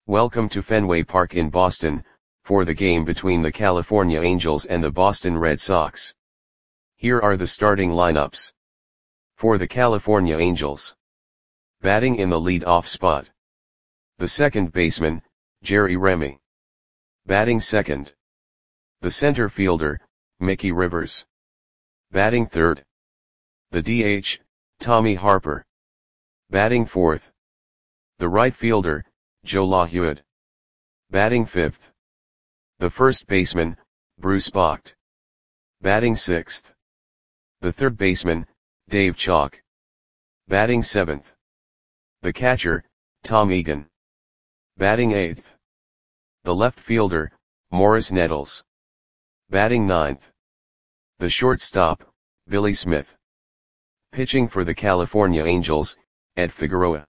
Welcome to Fenway Park in Boston, for the game between the California Angels and the Boston Red Sox. Here are the starting lineups. For the California Angels. Batting in the lead-off spot. The second baseman, Jerry Remy. Batting second. The center fielder, Mickey Rivers. Batting third. The DH, Tommy Harper. Batting fourth. The right fielder, Joe LaHuyd. Batting fifth. The first baseman, Bruce Bocht. Batting sixth. The third baseman, Dave Chalk. Batting seventh. The catcher, Tom Egan. Batting eighth. The left fielder, Morris Nettles. Batting ninth. The shortstop, Billy Smith. Pitching for the California Angels, Ed Figueroa.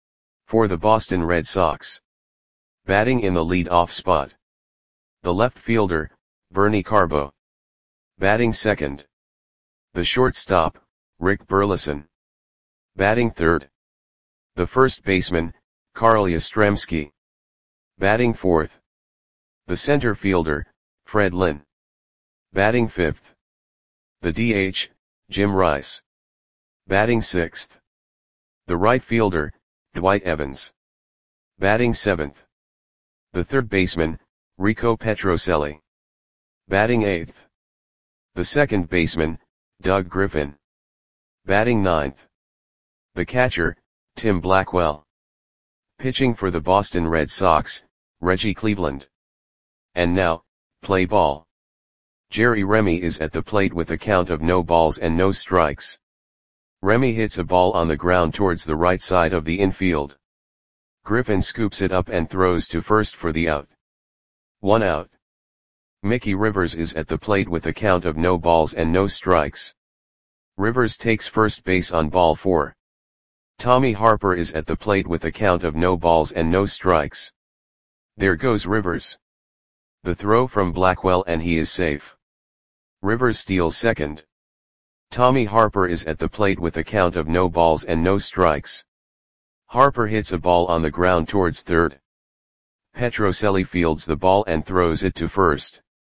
For the Boston Red Sox. Batting in the lead-off spot. The left fielder, Bernie Carbo. Batting second. The shortstop, Rick Burleson. Batting third. The first baseman, Carl Yastrzemski. Batting fourth. The center fielder, Fred Lynn. Batting fifth. The DH, Jim Rice. Batting sixth. The right fielder, Dwight Evans. Batting seventh. The third baseman, Rico Petrocelli. Batting eighth. The second baseman, Doug Griffin. Batting ninth. The catcher, Tim Blackwell. Pitching for the Boston Red Sox, Reggie Cleveland. And now, play ball. Jerry Remy is at the plate with a count of no balls and no strikes. Remy hits a ball on the ground towards the right side of the infield. Griffin scoops it up and throws to first for the out. 1 out. Mickey Rivers is at the plate with a count of no balls and no strikes. Rivers takes first base on ball 4. Tommy Harper is at the plate with a count of no balls and no strikes. There goes Rivers. The throw from Blackwell and he is safe. Rivers steals second. Tommy Harper is at the plate with a count of no balls and no strikes. Harper hits a ball on the ground towards third. Petrocelli fields the ball and throws it to first.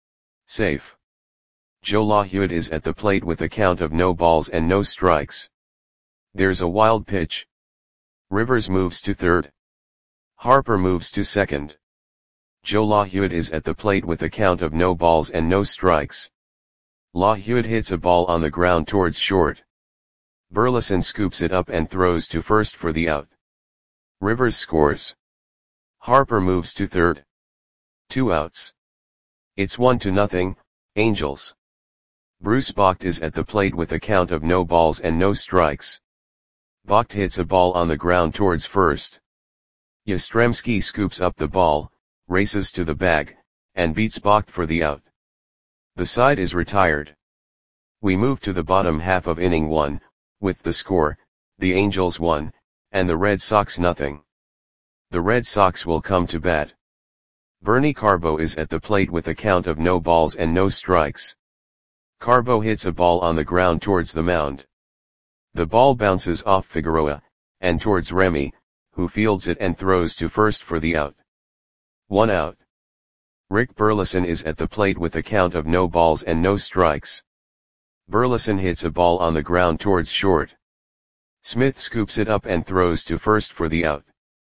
Safe. Joe LaHuyd is at the plate with a count of no balls and no strikes. There's a wild pitch. Rivers moves to third. Harper moves to second. Joe LaHuyd is at the plate with a count of no balls and no strikes. LaHuyd hits a ball on the ground towards short. Burleson scoops it up and throws to first for the out. Rivers scores. Harper moves to third. 2 outs. It's 1-0, Angels. Bruce Bocht is at the plate with a count of no balls and no strikes. Bocht hits a ball on the ground towards first. Yastrzemski scoops up the ball, races to the bag, and beats Bocht for the out. The side is retired. We move to the bottom half of inning 1, with the score, the Angels 1, and the Red Sox 0. The Red Sox will come to bat. Bernie Carbo is at the plate with a count of no balls and no strikes. Carbo hits a ball on the ground towards the mound. The ball bounces off Figueroa, and towards Remy, who fields it and throws to first for the out. 1 out. Rick Burleson is at the plate with a count of no balls and no strikes. Burleson hits a ball on the ground towards short. Smith scoops it up and throws to first for the out.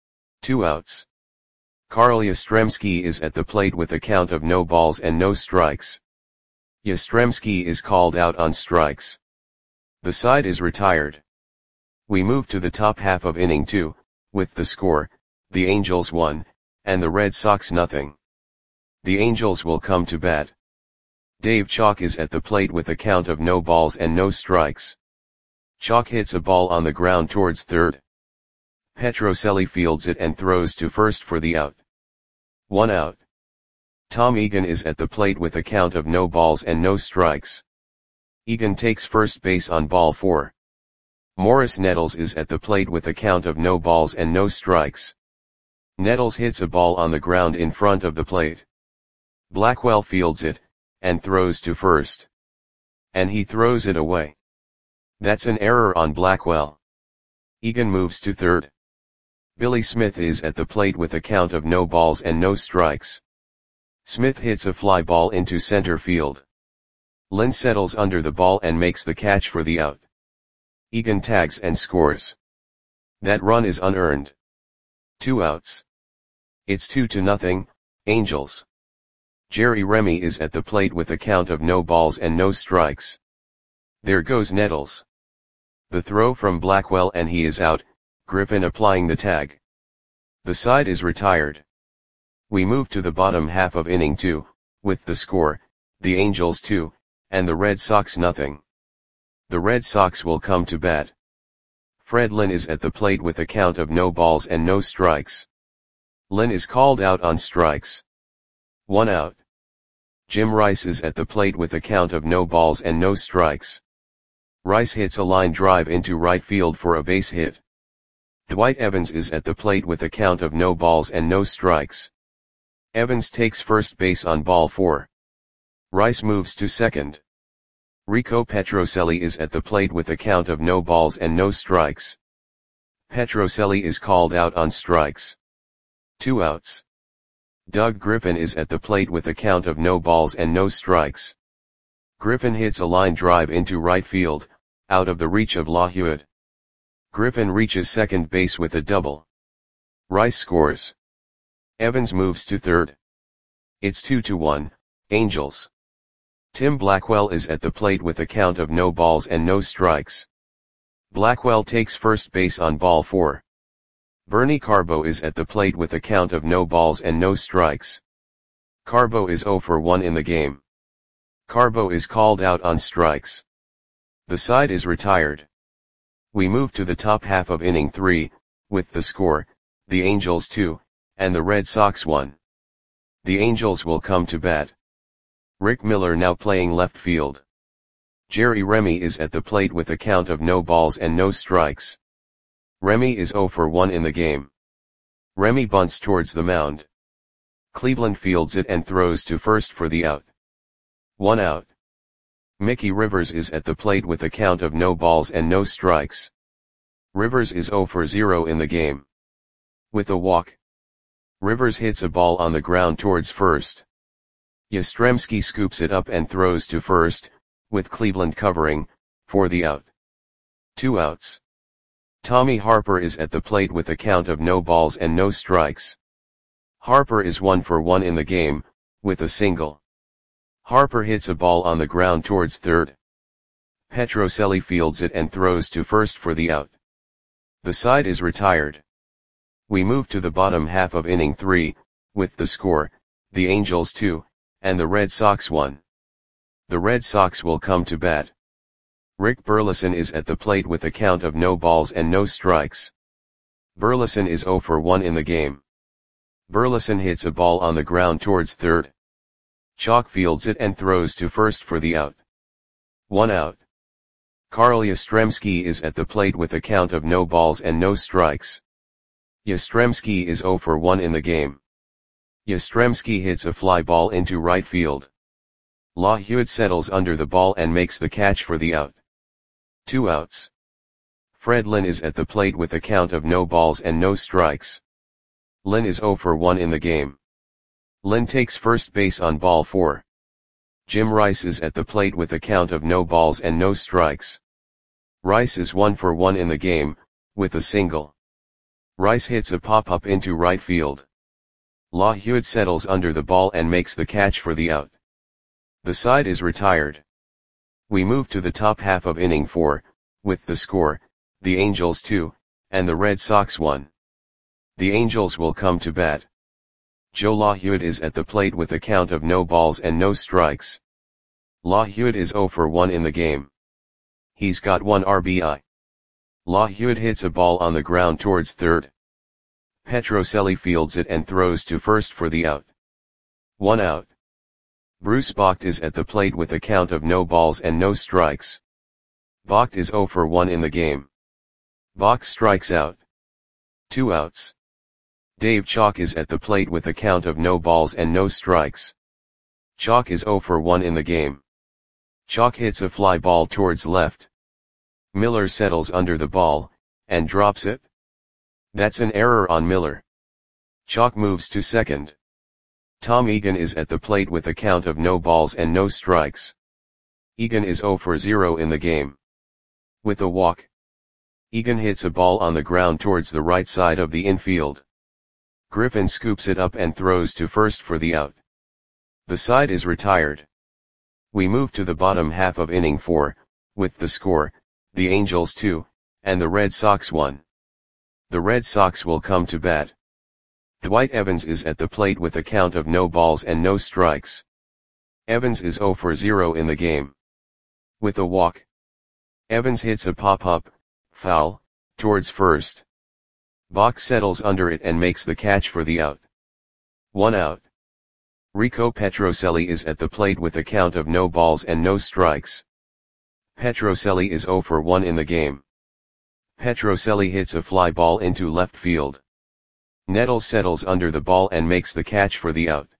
2 outs. Carl Yastrzemski is at the plate with a count of no balls and no strikes. Yastrzemski is called out on strikes. The side is retired. We move to the top half of inning 2, with the score, the Angels 1, and the Red Sox 0. The Angels will come to bat. Dave Chalk is at the plate with a count of no balls and no strikes. Chalk hits a ball on the ground towards third. Petrocelli fields it and throws to first for the out. 1 out. Tom Egan is at the plate with a count of no balls and no strikes. Egan takes first base on ball 4. Morris Nettles is at the plate with a count of no balls and no strikes. Nettles hits a ball on the ground in front of the plate. Blackwell fields it, and throws to first. And he throws it away. That's an error on Blackwell. Egan moves to third. Billy Smith is at the plate with a count of no balls and no strikes. Smith hits a fly ball into center field. Lynn settles under the ball and makes the catch for the out. Egan tags and scores. That run is unearned. 2 outs. It's 2-0, Angels. Jerry Remy is at the plate with a count of no balls and no strikes. There goes Nettles. The throw from Blackwell and he is out, Griffin applying the tag. The side is retired. We move to the bottom half of inning 2, with the score, the Angels 2, and the Red Sox nothing. The Red Sox will come to bat. Fred Lynn is at the plate with a count of no balls and no strikes. Lynn is called out on strikes. 1 out. Jim Rice is at the plate with a count of no balls and no strikes. Rice hits a line drive into right field for a base hit. Dwight Evans is at the plate with a count of no balls and no strikes. Evans takes first base on ball 4. Rice moves to second. Rico Petrocelli is at the plate with a count of no balls and no strikes. Petrocelli is called out on strikes. 2 outs. Doug Griffin is at the plate with a count of no balls and no strikes. Griffin hits a line drive into right field, out of the reach of LaHewitt. Griffin reaches second base with a double. Rice scores. Evans moves to third. It's 2-1, Angels. Tim Blackwell is at the plate with a count of no balls and no strikes. Blackwell takes first base on ball 4. Bernie Carbo is at the plate with a count of no balls and no strikes. Carbo is 0 for 1 in the game. Carbo is called out on strikes. The side is retired. We move to the top half of inning 3, with the score, the Angels 2, and the Red Sox 1. The Angels will come to bat. Rick Miller now playing left field. Jerry Remy is at the plate with a count of no balls and no strikes. Remy is 0 for 1 in the game. Remy bunts towards the mound. Cleveland fields it and throws to first for the out. 1 out. Mickey Rivers is at the plate with a count of no balls and no strikes. Rivers is 0 for 0 in the game. With a walk. Rivers hits a ball on the ground towards first. Yastrzemski scoops it up and throws to first, with Cleveland covering, for the out. 2 outs. Tommy Harper is at the plate with a count of no balls and no strikes. Harper is 1 for 1 in the game, with a single. Harper hits a ball on the ground towards third. Petrocelli fields it and throws to first for the out. The side is retired. We move to the bottom half of inning 3, with the score, the Angels 2, and the Red Sox 1. The Red Sox will come to bat. Rick Burleson is at the plate with a count of no balls and no strikes. Burleson is 0 for 1 in the game. Burleson hits a ball on the ground towards third. Chalk fields it and throws to first for the out. 1 out. Carl Yastrzemski is at the plate with a count of no balls and no strikes. Yastrzemski is 0 for 1 in the game. Yastrzemski hits a fly ball into right field. LaHewitt settles under the ball and makes the catch for the out. 2 outs. Fred Lynn is at the plate with a count of no balls and no strikes. Lynn is 0 for 1 in the game. Lynn takes first base on ball 4. Jim Rice is at the plate with a count of no balls and no strikes. Rice is 1 for 1 in the game, with a single. Rice hits a pop-up into right field. LaHewitt settles under the ball and makes the catch for the out. The side is retired. We move to the top half of inning 4, with the score, the Angels 2, and the Red Sox 1. The Angels will come to bat. Joe LaHewitt is at the plate with a count of no balls and no strikes. LaHewitt is 0 for 1 in the game. He's got 1 RBI. LaHewitt hits a ball on the ground towards third. Petrocelli fields it and throws to first for the out. 1 out. Bruce Bocht is at the plate with a count of no balls and no strikes. Bocht is 0 for 1 in the game. Bocht strikes out. 2 outs. Dave Chalk is at the plate with a count of no balls and no strikes. Chalk is 0 for 1 in the game. Chalk hits a fly ball towards left. Miller settles under the ball, and drops it. That's an error on Miller. Chalk moves to second. Tom Egan is at the plate with a count of no balls and no strikes. Egan is 0 for 0 in the game. With a walk, Egan hits a ball on the ground towards the right side of the infield. Griffin scoops it up and throws to first for the out. The side is retired. We move to the bottom half of inning 4, with the score, the Angels 2, and the Red Sox 1. The Red Sox will come to bat. Dwight Evans is at the plate with a count of no balls and no strikes. Evans is 0 for 0 in the game. With a walk, Evans hits a pop-up, foul, towards first. Bach settles under it and makes the catch for the out. 1 out. Rico Petrocelli is at the plate with a count of no balls and no strikes. Petrocelli is 0 for 1 in the game. Petrocelli hits a fly ball into left field. Nettles settles under the ball and makes the catch for the out.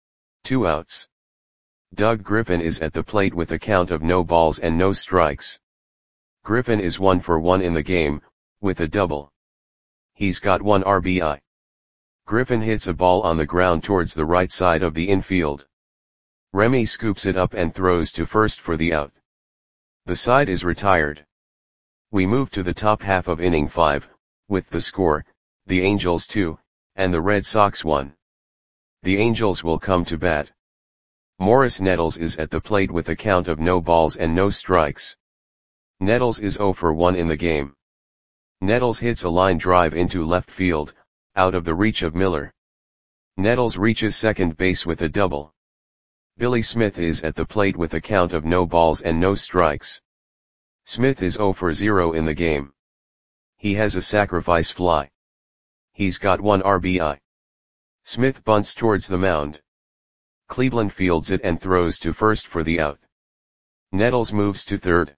2 outs. Doug Griffin is at the plate with a count of no balls and no strikes. Griffin is 1 for 1 in the game, with a double. He's got 1 RBI. Griffin hits a ball on the ground towards the right side of the infield. Remy scoops it up and throws to first for the out. The side is retired. We move to the top half of inning 5, with the score, the Angels 2, and the Red Sox 1. The Angels will come to bat. Morris Nettles is at the plate with a count of no balls and no strikes. Nettles is 0 for 1 in the game. Nettles hits a line drive into left field, out of the reach of Miller. Nettles reaches second base with a double. Billy Smith is at the plate with a count of no balls and no strikes. Smith is 0 for 0 in the game. He has a sacrifice fly. He's got 1 RBI. Smith bunts towards the mound. Cleveland fields it and throws to first for the out. Nettles moves to third.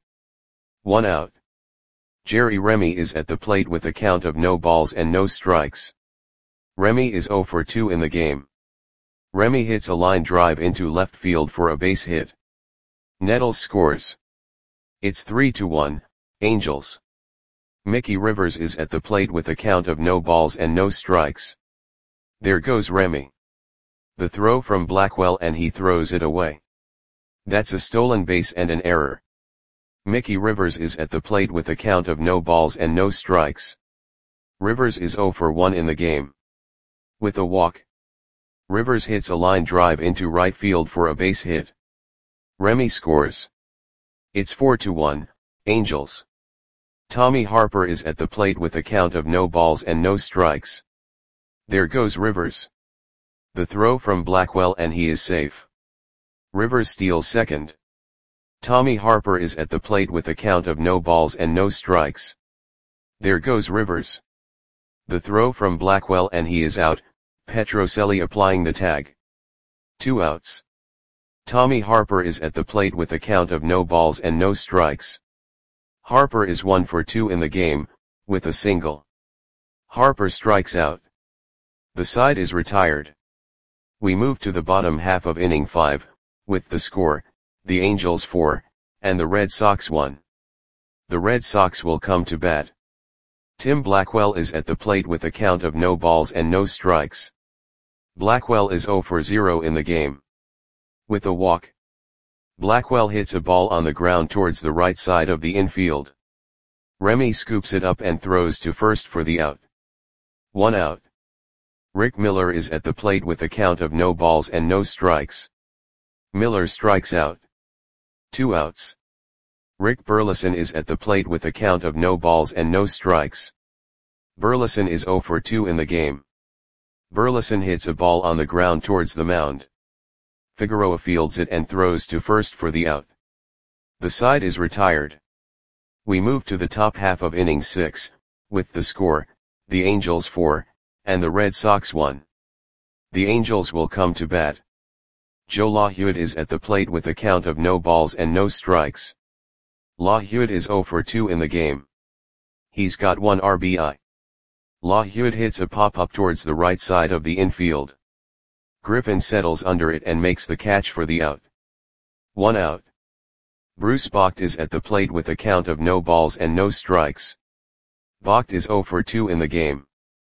1 out. Jerry Remy is at the plate with a count of no balls and no strikes. Remy is 0 for 2 in the game. Remy hits a line drive into left field for a base hit. Nettles scores. It's 3-1, Angels. Mickey Rivers is at the plate with a count of no balls and no strikes. There goes Remy. The throw from Blackwell and he throws it away. That's a stolen base and an error. Mickey Rivers is at the plate with a count of no balls and no strikes. Rivers is 0 for 1 in the game. With a walk, Rivers hits a line drive into right field for a base hit. Remy scores. It's 4-1, Angels. Tommy Harper is at the plate with a count of no balls and no strikes. There goes Rivers. The throw from Blackwell and he is safe. Rivers steals second. Tommy Harper is at the plate with a count of no balls and no strikes. There goes Rivers. The throw from Blackwell and he is out, Petrocelli applying the tag. 2 outs. Tommy Harper is at the plate with a count of no balls and no strikes. Harper is 1 for 2 in the game, with a single. Harper strikes out. The side is retired. We move to the bottom half of inning 5, with the score, the Angels 4, and the Red Sox 1. The Red Sox will come to bat. Tim Blackwell is at the plate with a count of no balls and no strikes. Blackwell is 0 for 0 in the game. With a walk, Blackwell hits a ball on the ground towards the right side of the infield. Remy scoops it up and throws to first for the out. 1 out. Rick Miller is at the plate with a count of no balls and no strikes. Miller strikes out. 2 outs. Rick Burleson is at the plate with a count of no balls and no strikes. Burleson is 0 for 2 in the game. Burleson hits a ball on the ground towards the mound. Figueroa fields it and throws to first for the out. The side is retired. We move to the top half of inning 6, with the score, the Angels 4, and the Red Sox 1. The Angels will come to bat. Joe LaHude is at the plate with a count of no balls and no strikes. LaHude is 0 for 2 in the game. He's got 1 RBI. LaHude hits a pop-up towards the right side of the infield. Griffin settles under it and makes the catch for the out. 1 out. Bruce Bocht is at the plate with a count of no balls and no strikes. Bocht is 0 for 2 in the game.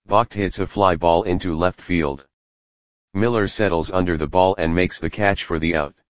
Vogt hits a fly ball into left field. Miller settles under the ball and makes the catch for the out.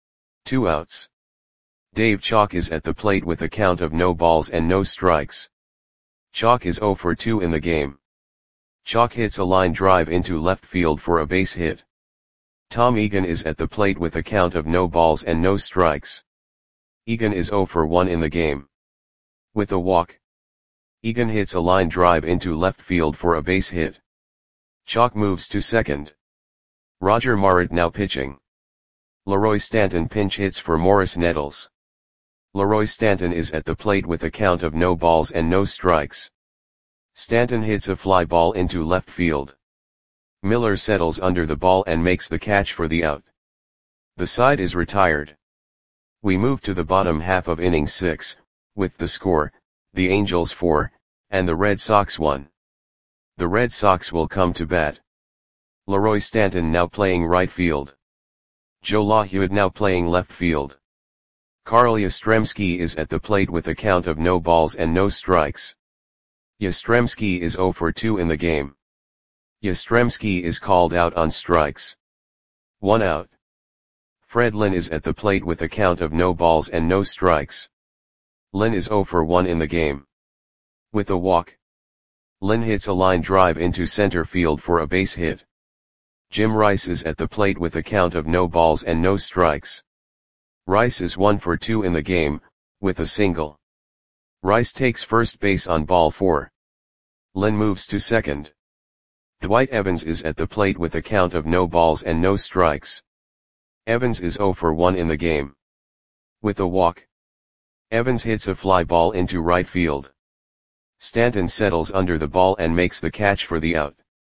2 outs. Dave Chalk is at the plate with a count of no balls and no strikes. Chalk is 0 for 2 in the game. Chalk hits a line drive into left field for a base hit. Tom Egan is at the plate with a count of no balls and no strikes. Egan is 0 for 1 in the game. With a walk, Egan hits a line drive into left field for a base hit. Chalk moves to second. Roger Marit now pitching. Leroy Stanton pinch hits for Morris Nettles. Leroy Stanton is at the plate with a count of no balls and no strikes. Stanton hits a fly ball into left field. Miller settles under the ball and makes the catch for the out. The side is retired. We move to the bottom half of inning 6, with the score, the Angels 4, and the Red Sox 1. The Red Sox will come to bat. Leroy Stanton now playing right field. Joe LaHue now playing left field. Carl Yastrzemski is at the plate with a count of no balls and no strikes. Yastrzemski is 0 for 2 in the game. Yastrzemski is called out on strikes. 1 out. Fred Lynn is at the plate with a count of no balls and no strikes. Lynn is 0 for 1 in the game. With a walk, Lynn hits a line drive into center field for a base hit. Jim Rice is at the plate with a count of no balls and no strikes. Rice is 1 for 2 in the game, with a single. Rice takes first base on ball 4. Lynn moves to second. Dwight Evans is at the plate with a count of no balls and no strikes. Evans is 0 for 1 in the game. With a walk, Evans hits a fly ball into right field. Stanton settles under the ball and makes the catch for the out.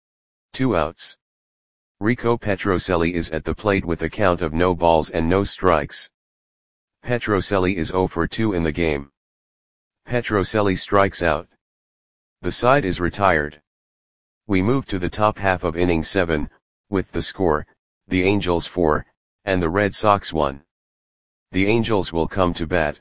2 outs. Rico Petrocelli is at the plate with a count of no balls and no strikes. Petrocelli is 0 for 2 in the game. Petrocelli strikes out. The side is retired. We move to the top half of inning 7, with the score, the Angels 4, and the Red Sox 1. The Angels will come to bat.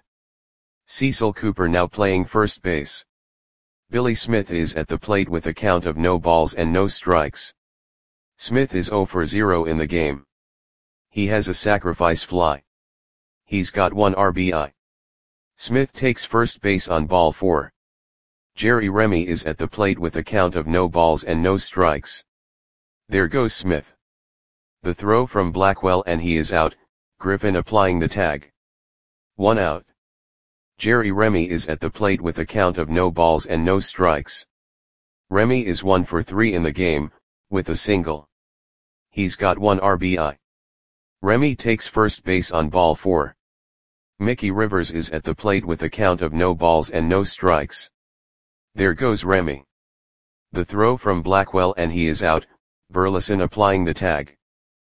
Cecil Cooper now playing first base. Billy Smith is at the plate with a count of no balls and no strikes. Smith is 0 for 0 in the game. He has a sacrifice fly. He's got 1 RBI. Smith takes first base on ball 4. Jerry Remy is at the plate with a count of no balls and no strikes. There goes Smith. The throw from Blackwell and he is out, Griffin applying the tag. 1 out. Jerry Remy is at the plate with a count of no balls and no strikes. Remy is 1 for 3 in the game, with a single. He's got 1 RBI. Remy takes first base on ball 4. Mickey Rivers is at the plate with a count of no balls and no strikes. There goes Remy. The throw from Blackwell and he is out, Burleson applying the tag.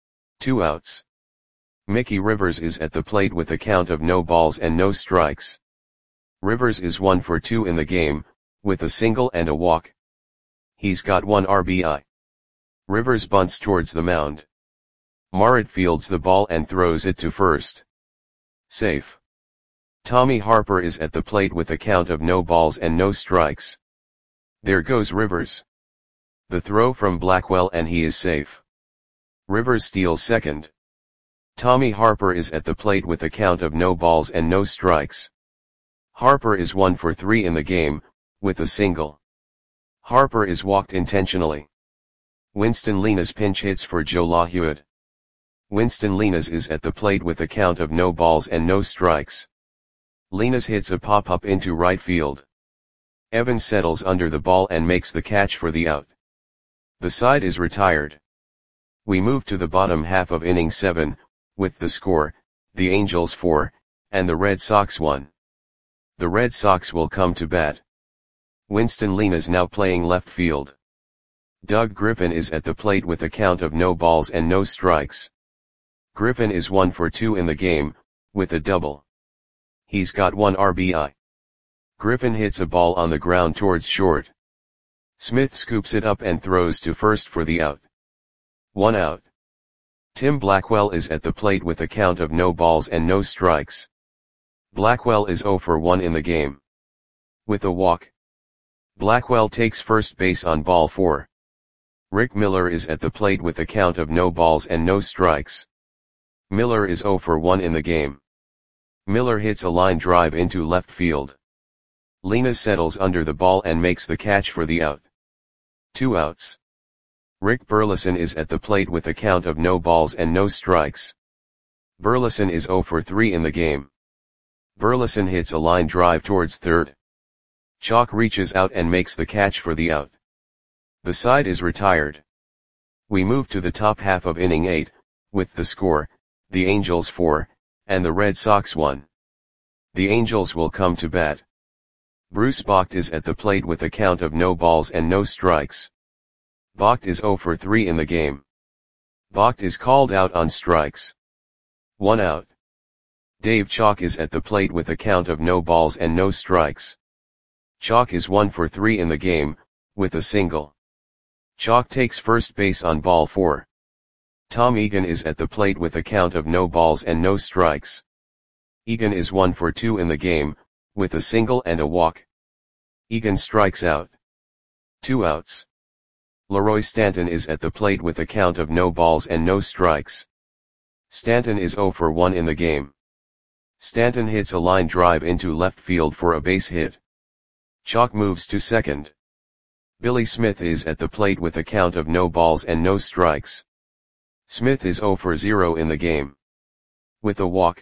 2 outs. Mickey Rivers is at the plate with a count of no balls and no strikes. Rivers is 1 for 2 in the game, with a single and a walk. He's got 1 RBI. Rivers bunts towards the mound. Marit fields the ball and throws it to first. Safe. Tommy Harper is at the plate with a count of no balls and no strikes. There goes Rivers. The throw from Blackwell and he is safe. Rivers steals second. Tommy Harper is at the plate with a count of no balls and no strikes. Harper is 1 for 3 in the game, with a single. Harper is walked intentionally. Winston Linas pinch hits for Joe LaHue. Winston Linas is at the plate with a count of no balls and no strikes. Linas hits a pop-up into right field. Evans settles under the ball and makes the catch for the out. The side is retired. We move to the bottom half of inning 7, with the score, the Angels 4, and the Red Sox 1. The Red Sox will come to bat. Winston Linas now playing left field. Doug Griffin is at the plate with a count of no balls and no strikes. Griffin is 1 for 2 in the game, with a double. He's got 1 RBI. Griffin hits a ball on the ground towards short. Smith scoops it up and throws to first for the out. 1 out. Tim Blackwell is at the plate with a count of no balls and no strikes. Blackwell is 0 for 1 in the game. With a walk, Blackwell takes first base on ball 4. Rick Miller is at the plate with a count of no balls and no strikes. Miller is 0 for 1 in the game. Miller hits a line drive into left field. Lena settles under the ball and makes the catch for the out. 2 outs. Rick Burleson is at the plate with a count of no balls and no strikes. Burleson is 0 for 3 in the game. Burleson hits a line drive towards third. Chalk reaches out and makes the catch for the out. The side is retired. We move to the top half of inning 8, with the score, the Angels 4, and the Red Sox 1. The Angels will come to bat. Bruce Bocht is at the plate with a count of no balls and no strikes. Bocht is 0 for 3 in the game. Bocht is called out on strikes. 1 out. Dave Chalk is at the plate with a count of no balls and no strikes. Chalk is 1 for 3 in the game, with a single. Chalk takes first base on ball 4. Tom Egan is at the plate with a count of no balls and no strikes. Egan is 1 for 2 in the game, with a single and a walk. Egan strikes out. 2 outs. Leroy Stanton is at the plate with a count of no balls and no strikes. Stanton is 0 for 1 in the game. Stanton hits a line drive into left field for a base hit. Chalk moves to second. Billy Smith is at the plate with a count of no balls and no strikes. Smith is 0 for 0 in the game. With a walk.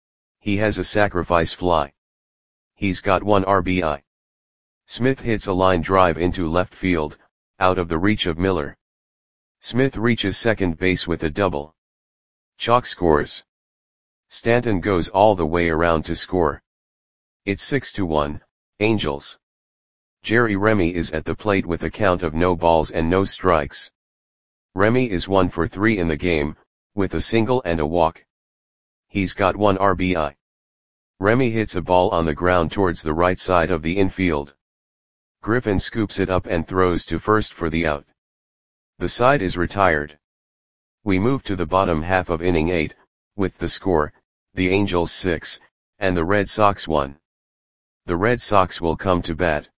He has a sacrifice fly. He's got 1 RBI. Smith hits a line drive into left field, out of the reach of Miller. Smith reaches second base with a double. Chalk scores. Stanton goes all the way around to score. It's 6-1, Angels. Jerry Remy is at the plate with a count of no balls and no strikes. Remy is 1 for 3 in the game, with a single and a walk. He's got 1 RBI. Remy hits a ball on the ground towards the right side of the infield. Griffin scoops it up and throws to first for the out. The side is retired. We move to the bottom half of inning 8, with the score, the Angels 6, and the Red Sox 1. The Red Sox will come to bat.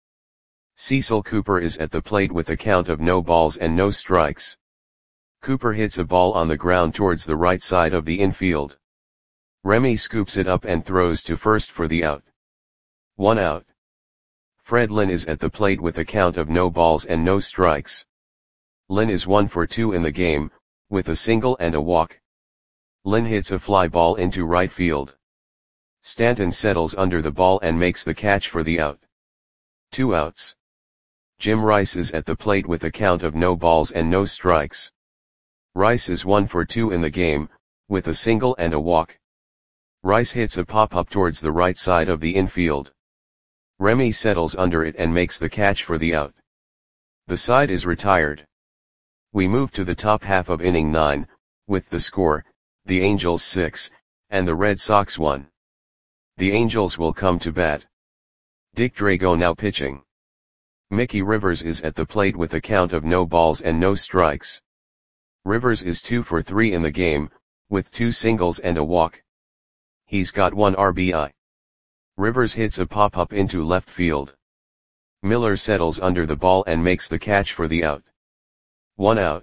Cecil Cooper is at the plate with a count of no balls and no strikes. Cooper hits a ball on the ground towards the right side of the infield. Remy scoops it up and throws to first for the out. 1 out. Fred Lynn is at the plate with a count of no balls and no strikes. Lynn is 1 for 2 in the game, with a single and a walk. Lynn hits a fly ball into right field. Stanton settles under the ball and makes the catch for the out. 2 outs. Jim Rice is at the plate with a count of no balls and no strikes. Rice is 1 for 2 in the game, with a single and a walk. Rice hits a pop-up towards the right side of the infield. Remy settles under it and makes the catch for the out. The side is retired. We move to the top half of inning 9, with the score, the Angels 6, and the Red Sox 1. The Angels will come to bat. Dick Drago now pitching. Mickey Rivers is at the plate with a count of no balls and no strikes. Rivers is 2 for 3 in the game, with 2 singles and a walk. He's got 1 RBI. Rivers hits a pop-up into left field. Miller settles under the ball and makes the catch for the out. 1 out.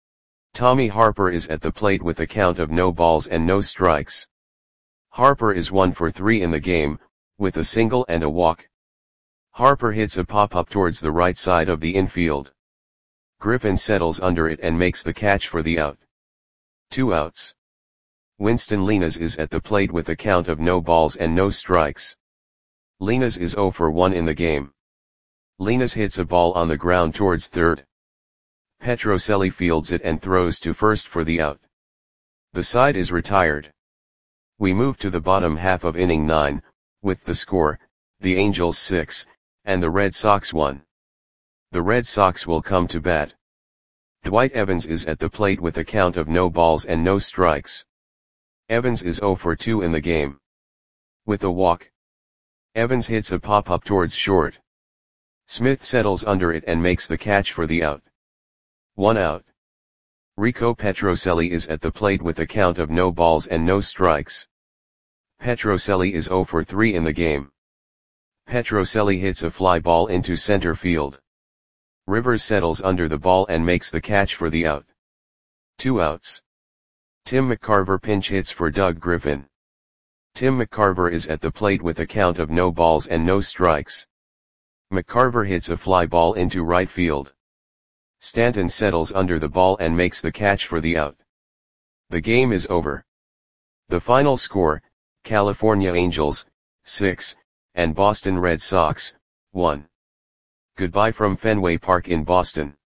Tommy Harper is at the plate with a count of no balls and no strikes. Harper is 1 for 3 in the game, with a single and a walk. Harper hits a pop-up towards the right side of the infield. Griffin settles under it and makes the catch for the out. 2 outs. Winston Linares is at the plate with a count of no balls and no strikes. Linares is 0 for 1 in the game. Linares hits a ball on the ground towards third. Petrocelli fields it and throws to first for the out. The side is retired. We move to the bottom half of inning 9, with the score, the Angels 6, and the Red Sox 1. The Red Sox will come to bat. Dwight Evans is at the plate with a count of no balls and no strikes. Evans is 0 for 2 in the game. With a walk. Evans hits a pop-up towards short. Smith settles under it and makes the catch for the out. 1 out. Rico Petrocelli is at the plate with a count of no balls and no strikes. Petrocelli is 0 for 3 in the game. Petrocelli hits a fly ball into center field. Rivers settles under the ball and makes the catch for the out. 2 outs. Tim McCarver pinch hits for Doug Griffin. Tim McCarver is at the plate with a count of no balls and no strikes. McCarver hits a fly ball into right field. Stanton settles under the ball and makes the catch for the out. The game is over. The final score, California Angels, 6, and Boston Red Sox, 1. Goodbye from Fenway Park in Boston.